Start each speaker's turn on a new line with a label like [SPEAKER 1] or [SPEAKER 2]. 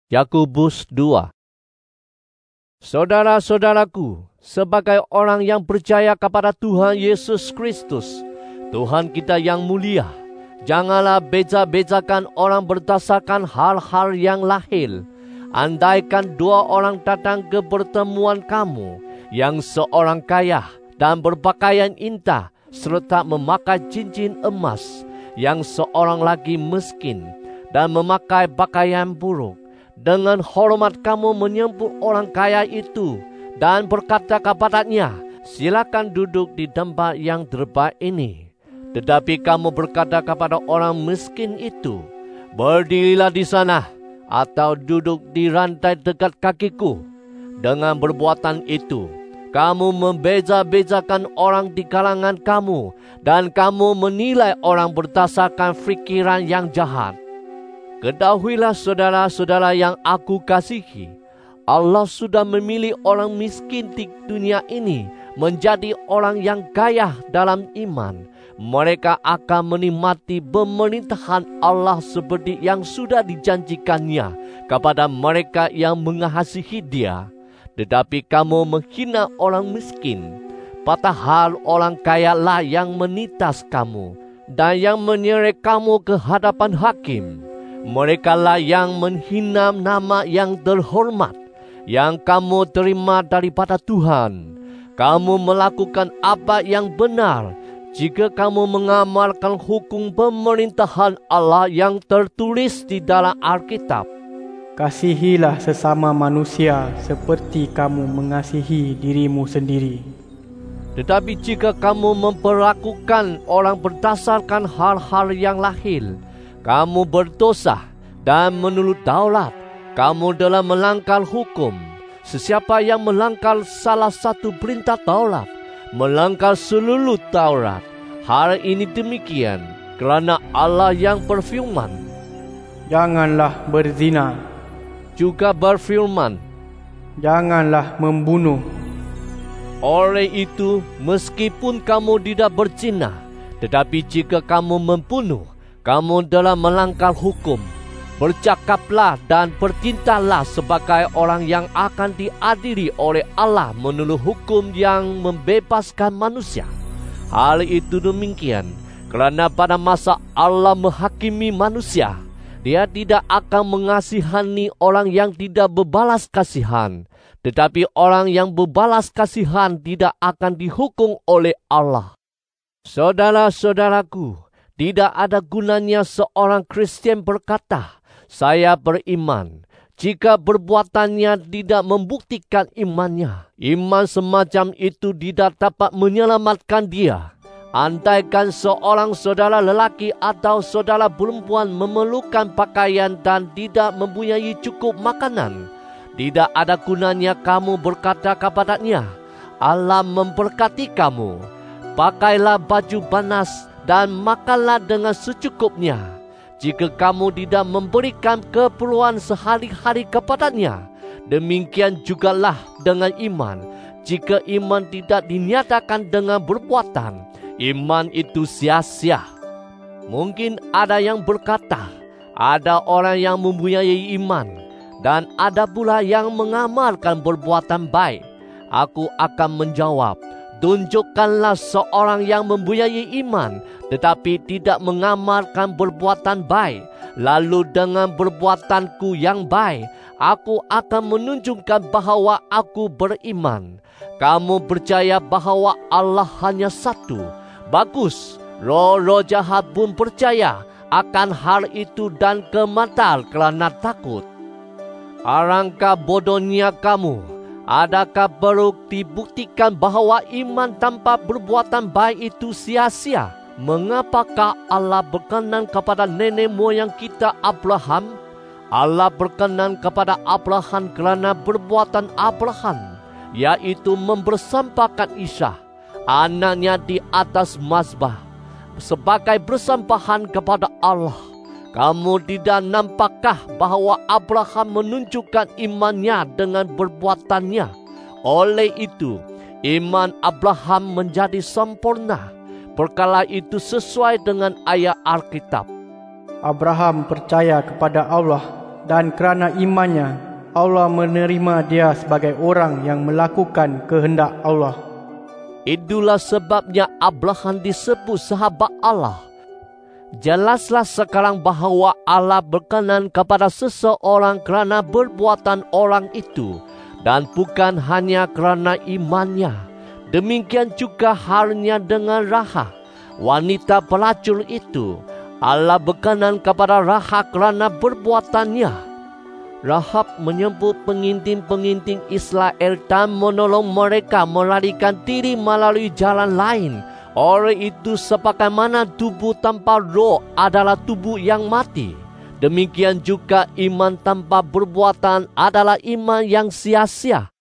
[SPEAKER 1] Yakobus 2. Saudara-saudaraku, sebagai orang yang percaya kepada Tuhan Yesus Kristus, Tuhan kita yang mulia, janganlah beza-bezakan orang berdasarkan hal-hal yang lahir. Andaikan dua orang datang ke pertemuan kamu, yang seorang kaya dan berpakaian indah serta memakai cincin emas, yang seorang lagi miskin dan memakai pakaian buruk, dengan hormat kamu menyambut orang kaya itu dan berkata kepadanya, silakan duduk di tempat yang terbaik ini. Tetapi kamu berkata kepada orang miskin itu, berdirilah di sana atau duduk di rantai dekat kakiku. Dengan perbuatan itu, kamu membeza-bezakan orang di kalangan kamu dan kamu menilai orang berdasarkan fikiran yang jahat. Ketahuilah saudara-saudara yang aku kasihi, Allah sudah memilih orang miskin di dunia ini menjadi orang yang kaya dalam iman. Mereka akan menikmati pemerintahan Allah seperti yang sudah dijanjikannya kepada mereka yang mengasihi Dia. Tetapi kamu menghina orang miskin, padahal orang kaya lah yang menindas kamu dan yang menyeret kamu ke hadapan hakim. Mereka lah yang menghina nama yang terhormat yang kamu terima daripada Tuhan. Kamu melakukan apa yang benar jika kamu mengamalkan hukum pemerintahan Allah yang tertulis di dalam Alkitab.
[SPEAKER 2] Kasihilah sesama manusia seperti kamu mengasihi dirimu sendiri.
[SPEAKER 1] Tetapi jika kamu memperlakukan orang berdasarkan hal-hal yang lahir, kamu berdosa dan menurut daulat, kamu telah melanggar hukum. Sesiapa yang melanggar salah satu perintah Taurat, melanggar seluruh Taurat. Hal ini demikian kerana Allah yang berfirman,
[SPEAKER 2] janganlah berzina.
[SPEAKER 1] Juga berfirman,
[SPEAKER 2] janganlah membunuh.
[SPEAKER 1] oleh itu, meskipun kamu tidak berzina, tetapi jika kamu membunuh, kamu telah melanggar hukum. Bercakaplah dan bertindalah sebagai orang yang akan diadili oleh Allah menurut hukum yang membebaskan manusia. Hal itu demikian kerana pada masa Allah menghakimi manusia, Dia tidak akan mengasihani orang yang tidak berbalas kasihan, tetapi orang yang berbalas kasihan tidak akan dihukum oleh Allah. Saudara-saudaraku, tidak ada gunanya seorang Kristian berkata, saya beriman, jika perbuatannya tidak membuktikan imannya. Iman semacam itu tidak dapat menyelamatkan dia. Andaikan seorang saudara lelaki atau saudara perempuan memerlukan pakaian dan tidak mempunyai cukup makanan, tidak ada gunanya kamu berkata kepadanya, Allah memberkati kamu, pakailah baju panas dan makanlah dengan secukupnya. Jika kamu tidak memberikan keperluan sehari-hari kepadanya, demikian jugalah dengan iman. Jika iman tidak dinyatakan dengan perbuatan, iman itu sia-sia. Mungkin ada yang berkata, ada orang yang mempunyai iman, dan ada pula yang mengamalkan perbuatan baik. Aku akan menjawab, tunjukkanlah seorang yang mempunyai iman, tetapi tidak mengamalkan perbuatan baik. Lalu dengan perbuatanku yang baik, aku akan menunjukkan bahawa aku beriman. Kamu percaya bahawa Allah hanya satu. Bagus, roh-roh jahat pun percaya akan hal itu dan gemetar kerana takut. Alangkah bodohnya kamu. Adakah perlu dibuktikan bahawa iman tanpa perbuatan baik itu sia-sia? Mengapakah Allah berkenan kepada nenek moyang kita Abraham? Allah berkenan kepada Abraham kerana perbuatan Abraham, yaitu mempersembahkan Ishak, anaknya di atas mazbah, sebagai persembahan kepada Allah. Kamu tidak nampakkah bahawa Abraham menunjukkan imannya dengan perbuatannya? Oleh itu, iman Abraham menjadi sempurna. Perkara itu sesuai dengan ayat Alkitab.
[SPEAKER 2] Abraham percaya kepada Allah dan kerana imannya, Allah menerima dia sebagai orang yang melakukan kehendak Allah.
[SPEAKER 1] Itulah sebabnya Abraham disebut sahabat Allah. Jelaslah sekarang bahawa Allah berkenan kepada seseorang kerana perbuatan orang itu dan bukan hanya kerana imannya. Demikian juga halnya dengan Rahab, wanita pelacur itu. Allah berkenan kepada Rahab kerana perbuatannya. Rahab menyebut pengintin-pengintin Israel dan menolong mereka melarikan diri melalui jalan lain. Oleh itu, sebagaimana tubuh tanpa roh adalah tubuh yang mati, demikian juga iman tanpa perbuatan adalah iman yang sia-sia.